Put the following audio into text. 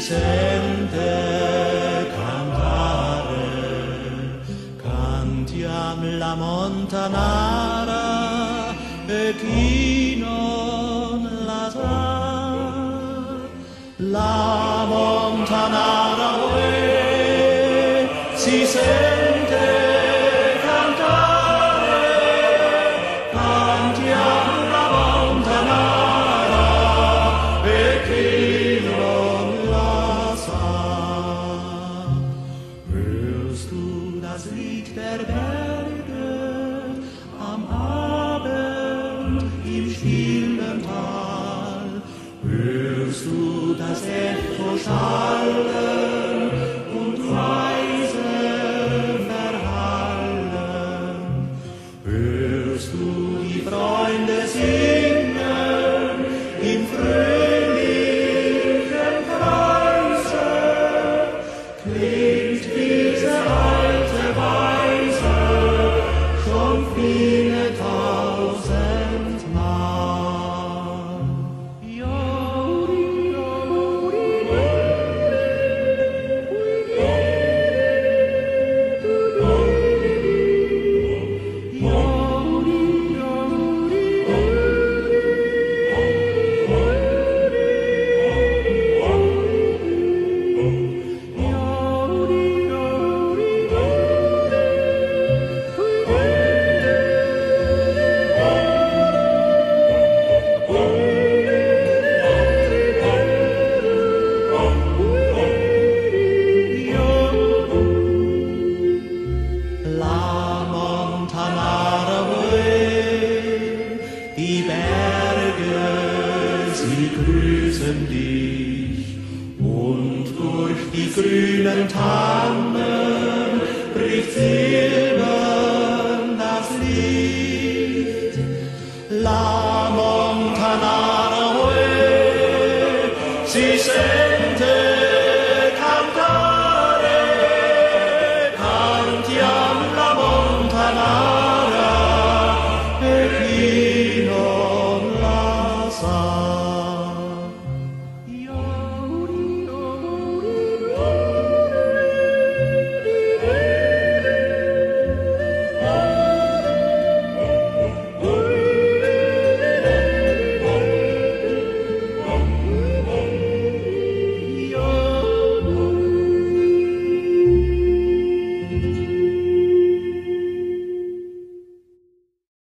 sente cantare, cantiam la montanara e chi non la sa. La montanara si sente cantare, cantiam la montanara e chi non la sa. Hörst du das Lied der Berge am Abend im stillen Tal? Hörst du das Echo schallen und leise verhallen? Hörst du die Freunde singen im fröhlichen Kreise? Klingt diese alte Weise schon viele tausend Mal. La montanara die Berge, sie grüßen dich, und durch die grünen Tannen bricht silbern das Licht. La